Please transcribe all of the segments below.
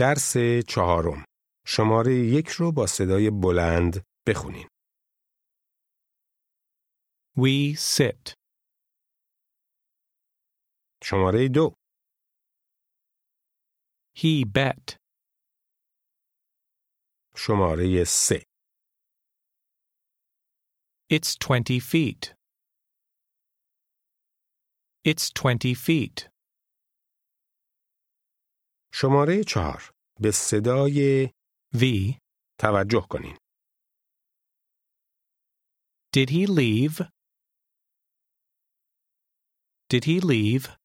درس چهارم. شماره 1 رو با صدای بلند بخونین. We sit. شماره 2. He bet. شماره 3. It's 20 feet. It's 20 feet. شماره 4. به صدای V. توجه کنین. Did he leave? Did he leave?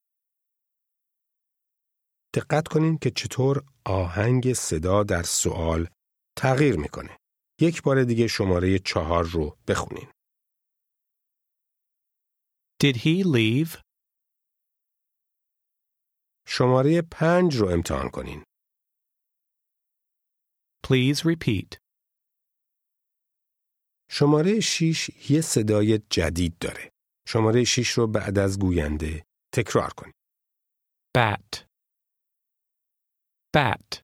دقت کنین که چطور آهنگ صدا در سوال تغییر میکنه. یک بار دیگه شماره 4 رو بخونین. Did he leave? شماره 5 رو امتحان کنین. Please repeat. شماره 6 یه صدای جدید داره. شماره 6 رو بعد از گوینده تکرار کنین. Bat. Bat.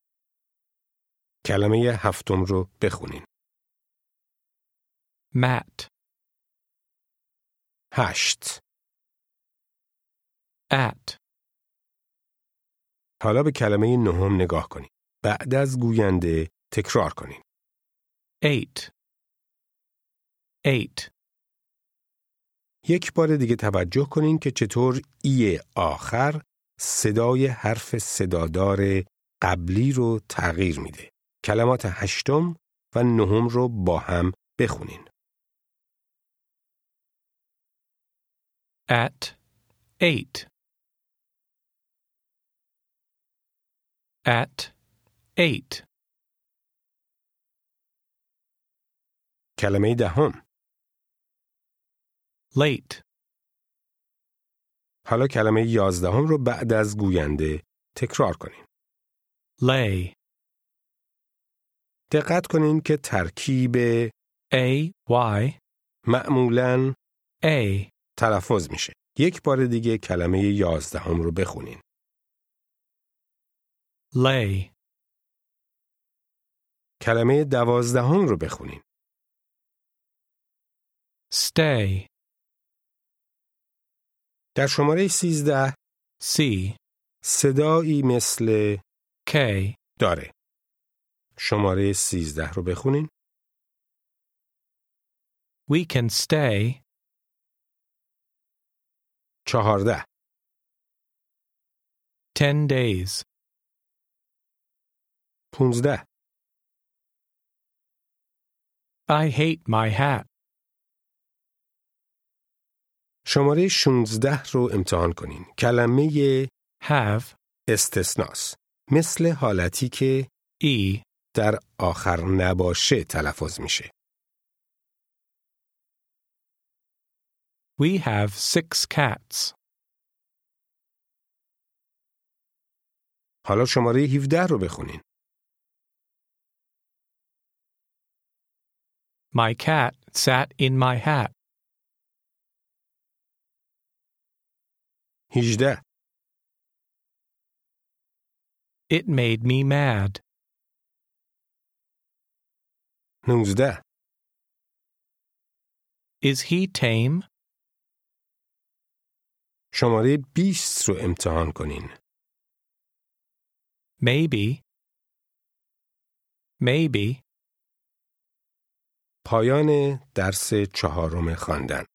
کلمه 7 رو بخونین. Mat. 8. At. حالا به کلمه 9 نگاه کنین. بعد از گوینده تکرار کنین. 8. 8. یک بار دیگه توجه کنین که چطور ای آخر صدای حرف صدادار قبلی رو تغییر میده. کلمات 8 و 9 رو با هم بخونین. At 8. At 8. کلمه 10. Late. حالا کلمه 11 رو بعد از گوینده تکرار کنین. Lay. دقت کنین که ترکیب A. Y. معمولاً A. تلفظ میشه. یک بار دیگه کلمه 11 رو بخونین. Lay. کلمه 12 رو بخونین. Stay. در شماره 13 C. صدایی مثل K. داره. شماره 13 رو بخونین. We can stay. 14. 10 days. 15. I hate my hat. شماره 16 رو امتحان کنین. کلمه Have. استثناست. مثل حالتی که E. در آخر نباشه تلفظ میشه. We have 6 cats. حالا شماره 17 رو بخونین. My cat sat in my hat. 18. It made me mad. 19. Is he tame? شماره 20 رو امتحان کنین. Maybe. Maybe. پایان درس 4 خواندن.